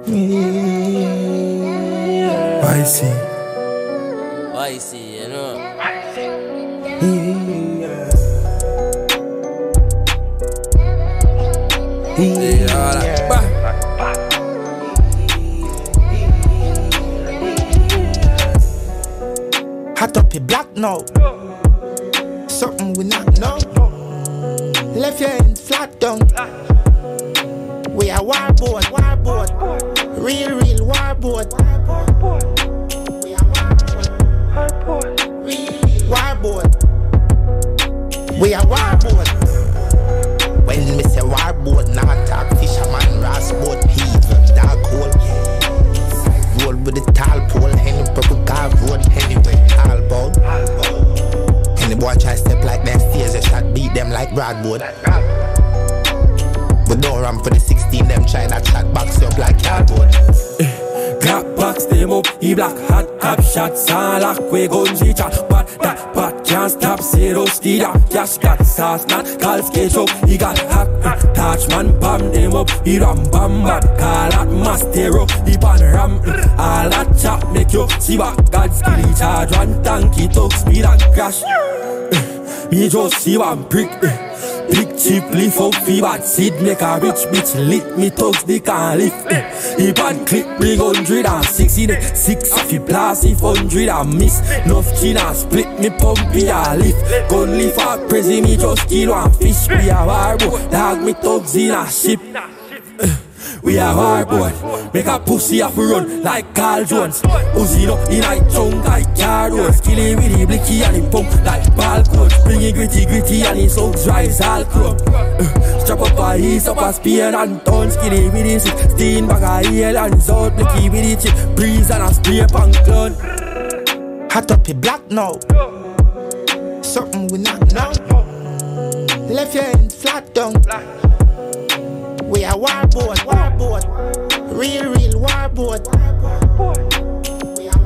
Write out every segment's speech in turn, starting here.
I see. I see, you know. Hot up your block now. Something we not know. Left your hand flat down. We are warboard. Real warboard. We are warboard. Warboard. We are warboard. When me say warboard, not talk fisherman, ras boat, people, dark hole. Roll with the tall pole, any purple car road, anyway, tall ball. Any boy try step like that stairs, a shot beat them like Broadwood. But don't run for the 16, them try that shot box up like cardboard. Clap box them up, he black hot cap shots all like we gun chat. But that pot can't stop, zero steer. Cash got sauce, not call skate up. He got hack, touch man, bam them up. He ram bam bad, call that mastero. He pan ram, all that chop make you see what God skilly charge. One tanky talk speed and crash. Me just see one prick. Big cheap leaf up fi bad seed make a rich bitch lit me thugs they can't lift. He bad clip bring 160 neck 6 if he blast if 100 and miss. Nuff chin and split me pump me a lift. Gun leaf a prezi me just kill one fish. We a warboard dog me thugs in a ship. We a warboard, make a pussy off run like Carl Jones. Uzi no in a chunk like car doors. Kill him with the blicky and the pump like ball coach. Bring it gritty and his hugs rise all chrome. Strap up a ease up a spear and tons. Kill him with the 16 bag of heel and out. Blicky with the chip breeze and a spray punk clown. Hot up your block now. Something we not know. Left your hand flat down. We are warboard. Real warboard. We are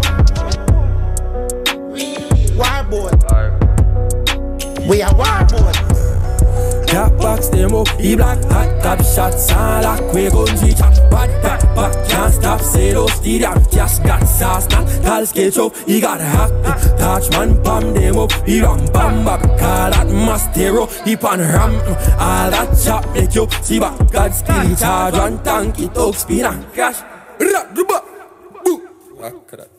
warboard. We are warboard. Clap box them up, he black hot top shots all like we gun chat. Bad that back can't stop, zero steer. Cash got sauce, not call skate up. He got hack, touch man, bam them up. He ram bam bam, call that mastero. He pan ram, all that chop make you see what God skilly charge. One tanky talk speed and crash.